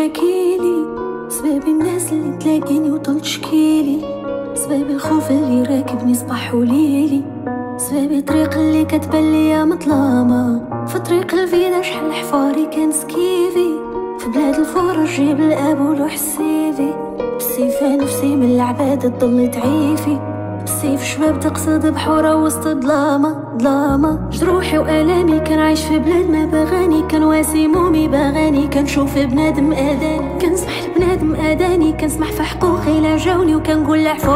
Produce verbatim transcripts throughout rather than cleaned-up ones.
مشاكيلي، سباب الناس اللي تلاقيني وطل تشكيلي، سباب الخوف اللي راكبني صباح وليلي، سباب الطريق اللي كتبان ليا مظلامة، في طريق الفيدا شحال حفاري كان سكيفي، في بلاد الفرج جيب الاب ولوح السيفي، بالسيفة نفسي من العباد تضل تعيفي، بالسيف شباب تقصد بحورة وسط ظلامة ظلامة، جروحي وآلامي كان عايش في بلاد ما بغاني، كان واسي مومي باغاني، كنشوف بنادم آذاني، كنسمح لبنادم آذاني، كنسمح في حقوقي لا جاوني، وكنقول عفو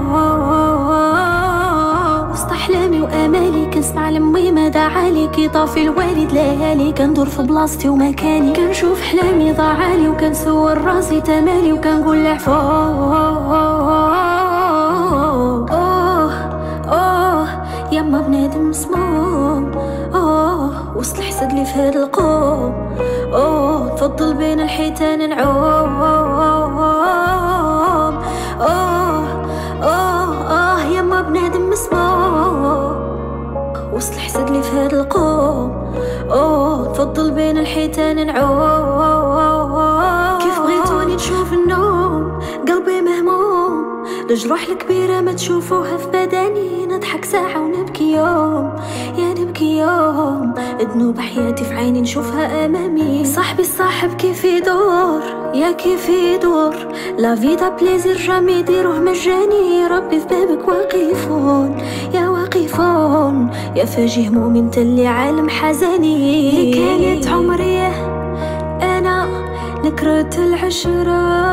وسط أحلامي وآمالي، كنسمع لمي ما دعالي، كي طافي الوالد ليالي، كندور في بلاصتي ومكاني، كنشوف حلامي ضاعالي، وكنسول راسي تمالي، وكنقول عفو يما بنادم مسموم، اوه وسط الحسد اللي في هاد القوم، اوه تفضل بين الحيتان نعوم، اوه اوه اه يما بنادم مسموم، وسط الحسد اللي في هاد القوم، اوه تفضل بين الحيتان نعوم، كيف بغيتوني نشوف النوم قلبي مهموم، الجروح الكبيرة ما تشوفوها في بدني، نضحك ساعة ونبكي يوم، يا نبكي يوم، ذنوب حياتي في عيني نشوفها أمامي، صاحبي الصاحب كيف يدور يا كيف يدور، لا فيدا بليزير جامي يديروه مجاني، ربي في بابك واقفون يا واقفون، يا فاجي همومي انت اللي عالم حزاني، اللي كانت عمري أنا نكرة العشرة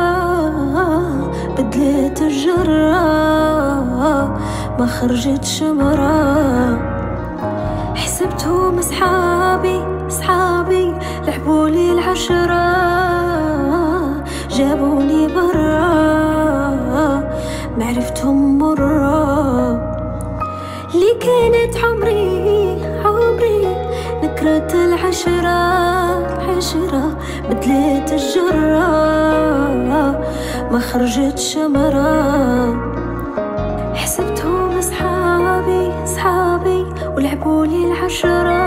بدلت الجرة ما خرجت شمرة، حسبتهم صحابي صحابي لعبولي العشرة جابوني برا معرفتهم مرة، اللي كانت عمري عمري نكرة العشرة عشرة بدلت الجرة ما خرجت شمرة، حسبتهم صحابي صحابي ولعبولي العشرة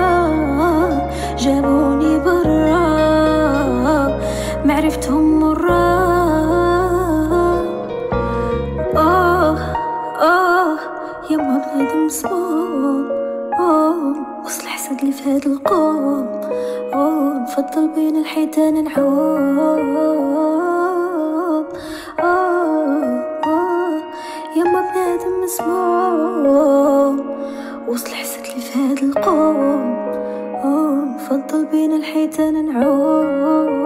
جابوني برا معرفتهم مرة، آه آه يما بنادم مسموم، آه وسط الحسد اللي في هاد القوم، آه نفضل بين الحيتان نعوم، يما بنادم مسموم، وسط الحسد اللي في هاد القوم، نفضل بين الحيتان نعوم.